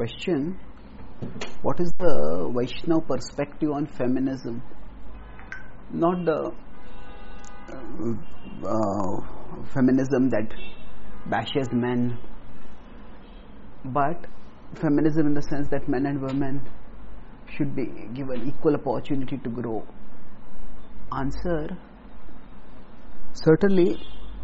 question: what is the Vaishnav perspective on feminism? Not the feminism that bashes men, but feminism in the sense that men and women should be given equal opportunity to grow. Answer: certainly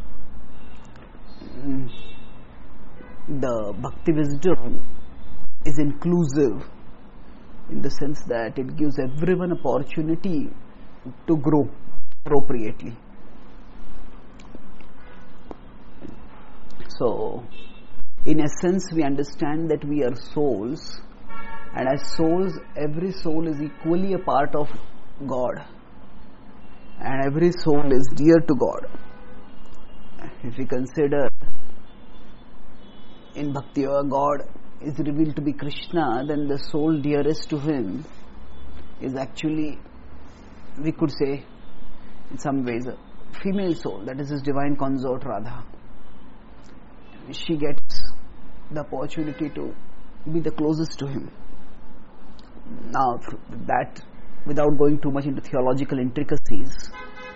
the bhakti wisdom is inclusive in the sense that it gives everyone opportunity to grow appropriately. So, in essence, we understand that we are souls, and as souls, every soul is equally a part of God, and every soul is dear to God. If we consider in Bhakti Yoga, God is revealed to be Krishna, then the soul dearest to him is actually, we could say, in some ways, a female soul, that is his divine consort Radha. She gets the opportunity to be the closest to him. Now, that, without going too much into theological intricacies,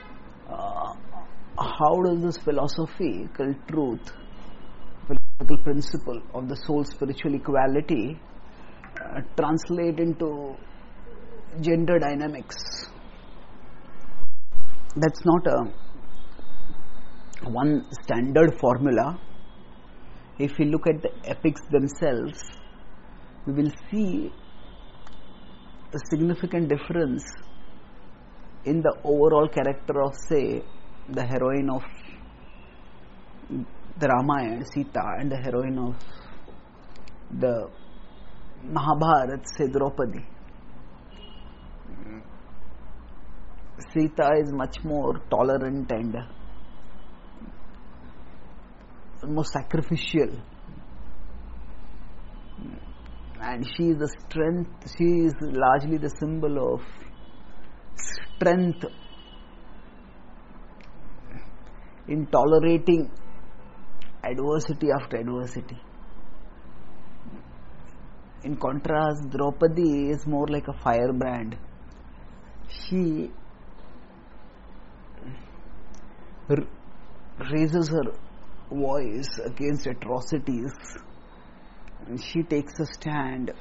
how does this philosophical truth, philosophical principle of the soul spiritual equality translate into gender dynamics? That's not a one standard formula. If we look at the epics themselves, we will see a significant difference in the overall character of, say, the heroine of the Ramayana, Sita, and the heroine of the Mahabharata, say, Draupadi. Sita is much more tolerant and more sacrificial, and she is the strength, she is largely the symbol of strength in tolerating adversity after adversity. In contrast, Draupadi is more like a firebrand. She raises her voice against atrocities, and she takes a stand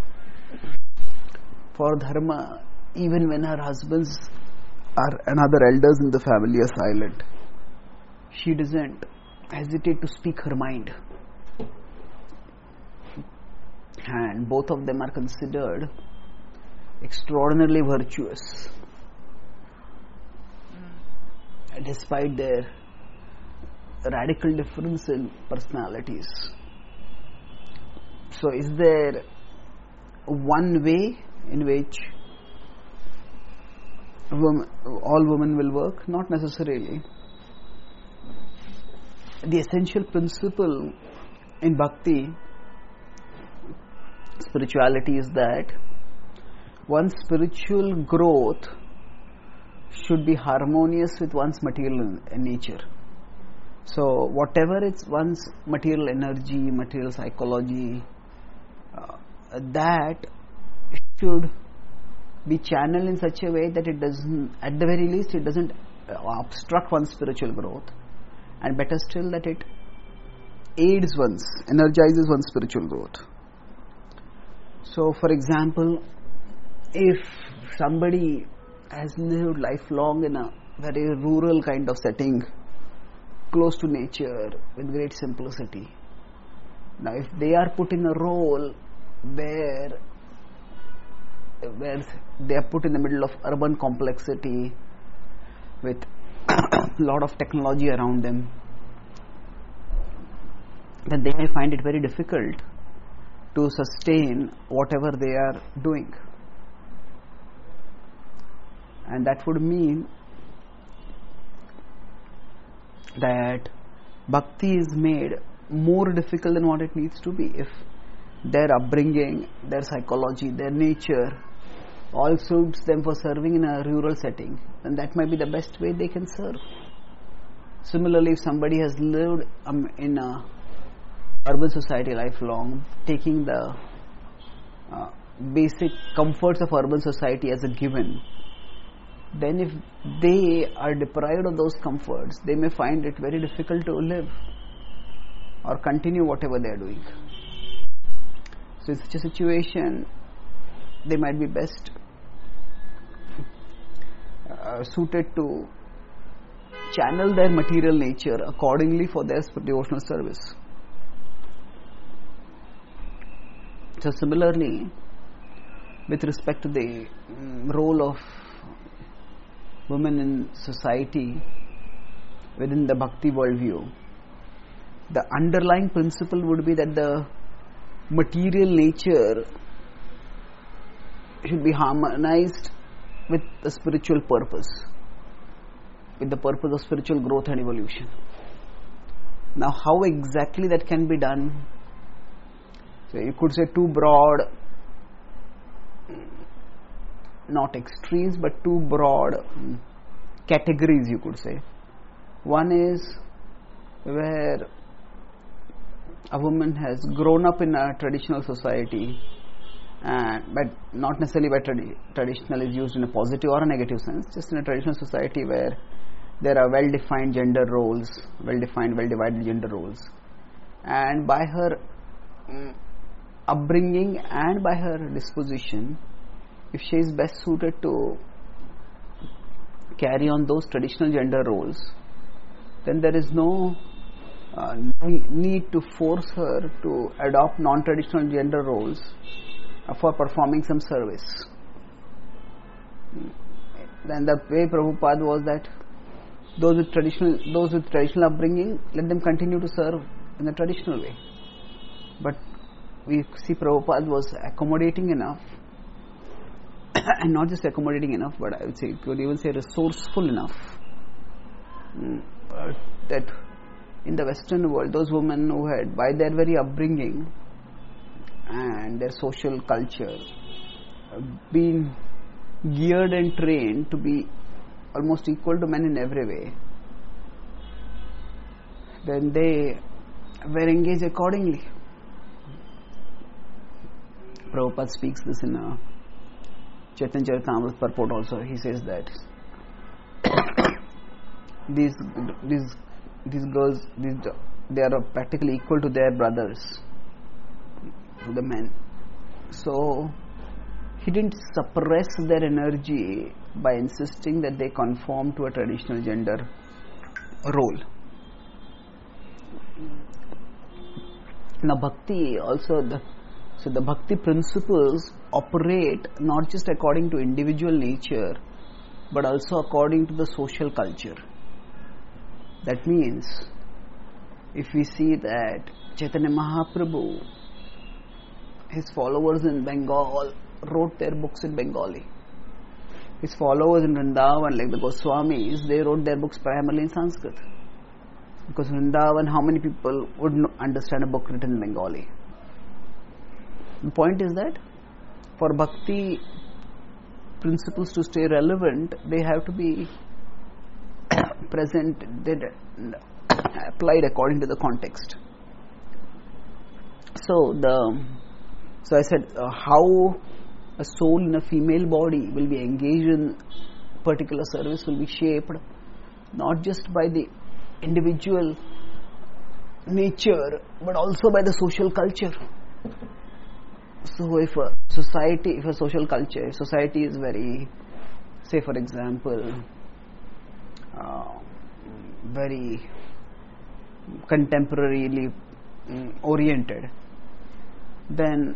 for dharma even when her husbands and other elders in the family are silent. She doesn't hesitate to speak her mind, and both of them are considered extraordinarily virtuous despite their radical difference in personalities. So, is there one way in which all women will work? Not necessarily. The essential principle in bhakti spirituality is that one's spiritual growth should be harmonious with one's material nature. So, whatever it's one's material energy, material psychology, that should be channeled in such a way that it doesn't, at the very least, it doesn't obstruct one's spiritual growth, and better still, that it aids energizes one's spiritual growth. So, for example, if somebody has lived lifelong in a very rural kind of setting, close to nature, with great simplicity. Now, if they are put in a role where they are put in the middle of urban complexity with a lot of technology around them, then they may find it very difficult to sustain whatever they are doing. And that would mean that bhakti is made more difficult than what it needs to be if their upbringing, their psychology, their nature all suits them for serving in a rural setting, and that might be the best way they can serve. Similarly, if somebody has lived in a urban society lifelong, taking the basic comforts of urban society as a given, then if they are deprived of those comforts, they may find it very difficult to live or continue whatever they are doing. So in such a situation, they might be best suited to channel their material nature accordingly for their devotional service. So similarly, with respect to the role of women in society within the bhakti worldview, the underlying principle would be that the material nature should be harmonized with the spiritual purpose, with the purpose of spiritual growth and evolution. Now, how exactly that can be done? So you could say two broad, not extremes, but two broad categories, you could say. One is where a woman has grown up in a traditional society, but not necessarily by traditional is used in a positive or a negative sense, just in a traditional society where there are well-defined gender roles, well-divided gender roles, and by her upbringing and by her disposition, if she is best suited to carry on those traditional gender roles, then there is no need to force her to adopt non-traditional gender roles for performing some service. Then the way Prabhupada was that those with traditional upbringing, let them continue to serve in the traditional way. But we see Prabhupada was accommodating enough, and not just accommodating enough, but I would say, could even say resourceful enough, that in the Western world, those women who had, by their very upbringing and their social culture, been geared and trained to be almost equal to men in every way, then they were engaged accordingly. Prabhupada speaks this in a Chaitanya Charitamrita purport also. He says that these girls, they are practically equal to their brothers, to the men. So he didn't suppress their energy by insisting that they conform to a traditional gender role. Now bhakti also, the bhakti principles operate not just according to individual nature, but also according to the social culture. That means, if we see that Chaitanya Mahaprabhu, his followers in Bengal wrote their books in Bengali. His followers in Vrindavan, like the Goswamis, they wrote their books primarily in Sanskrit. Because in Vrindavan, how many people would understand a book written in Bengali? The point is that for bhakti principles to stay relevant, they have to be applied according to the context. So I said how a soul in a female body will be engaged in particular service will be shaped not just by the individual nature, but also by the social culture. So if a society is very, say for example, very contemporarily oriented, then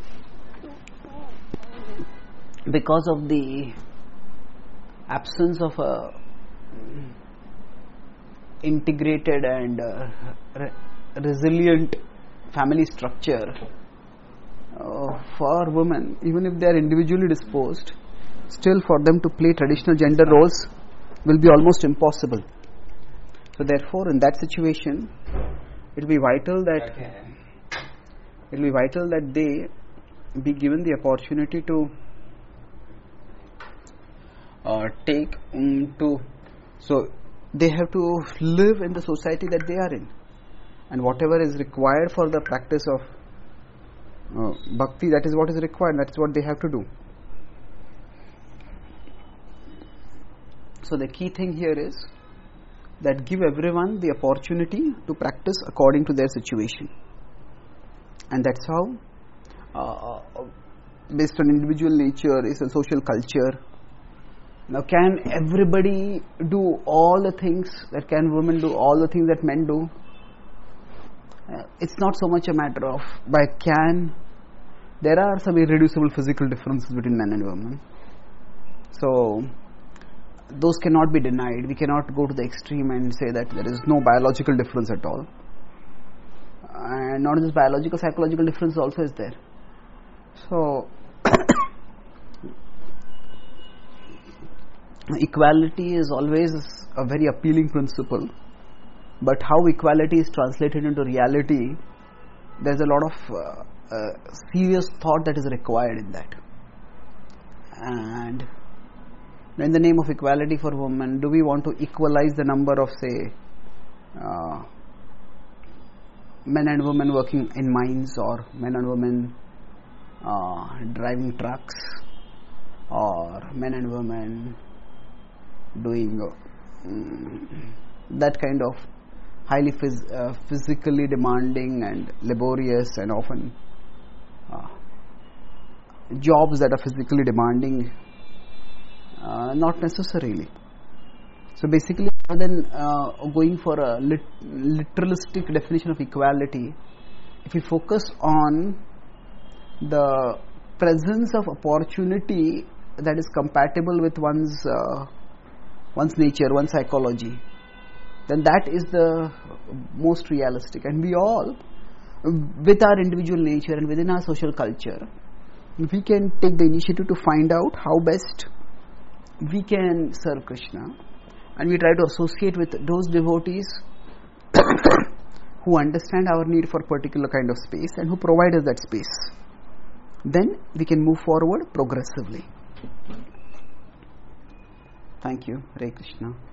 because of the absence of a integrated and resilient family structure, for women, even if they are individually disposed, still for them to play traditional gender roles will be almost impossible. So therefore, in that situation, it will be vital that they be given the opportunity to so they have to live in the society that they are in, and whatever is required for the practice of bhakti, that is what is required, that is what they have to do. So the key thing here is that give everyone the opportunity to practice according to their situation, and that's how based on individual nature is a social culture. Now, can everybody do all the things that can women do, all the things that men do? It's not so much a matter of by can. There are some irreducible physical differences between men and women. So, those cannot be denied. We cannot go to the extreme and say that there is no biological difference at all. And not just biological, psychological difference also is there. So, equality is always a very appealing principle, but how equality is translated into reality, there's a lot of serious thought that is required in that. And in the name of equality for women, do we want to equalize the number of, say, men and women working in mines, or men and women driving trucks, or men and women doing that kind of highly physically demanding and laborious and often jobs that are physically demanding? Not necessarily. So basically, rather than going for a literalistic definition of equality, if we focus on the presence of opportunity that is compatible with one's nature, one's psychology, then that is the most realistic. And we all, with our individual nature and within our social culture, we can take the initiative to find out how best we can serve Krishna, and we try to associate with those devotees who understand our need for particular kind of space and who provide us that space. Then we can move forward progressively. Thank you. Hare Krishna.